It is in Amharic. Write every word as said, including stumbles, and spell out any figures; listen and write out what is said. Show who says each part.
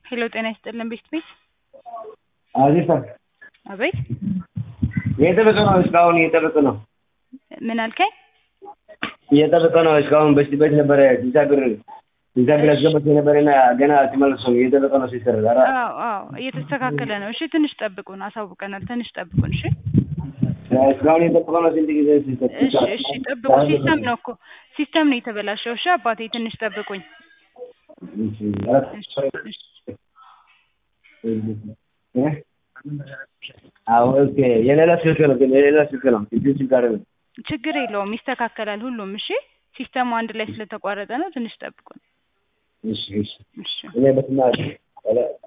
Speaker 1: ሄሎ ጤና ይስጥልን ቤት ቤት
Speaker 2: አዚፋ
Speaker 1: አቤት
Speaker 2: እየጠበቀ ነው እስካሁን እየጠበቀ ነው
Speaker 1: ምን አልከኝ
Speaker 2: እየጠበቀ ነው እስካሁን በስቲ ቤት ነበር ዲዛብር ዲዛብር አስገባች ነበርና ገና አልተመለሰም እየጠበቀ ነው ሲሰራ ዛራ
Speaker 1: አዎ አዎ እየተስተካከለ ነው እሺ ትንሽ ጠብቁን አሳውቀናል ትንሽ ጠብቁን እሺ
Speaker 2: እስካሁን እየጠበቀ ነው ስንት ጊዜ ሲሰጥ
Speaker 1: እሺ እሺ ጠብቁ ሲስተም ነው እኮ ሲስተም ነው የተበላሸው እሺ አባቴ ትንሽ ጠብቁኝ
Speaker 2: አዎ ኦኬ የሌላ ስልክ ነው ግን የሌላ ስልክ ነው እዚህ ስልክ አይደለም
Speaker 1: ችግር የለውም ይስተካከላል ሁሉም እሺ ሲስተሙ አንድ ላይ ስለተቋረጠ ነው ትንሽ ጠብቁን
Speaker 2: እሺ እሺ
Speaker 1: እሺ
Speaker 2: እኔ በስማ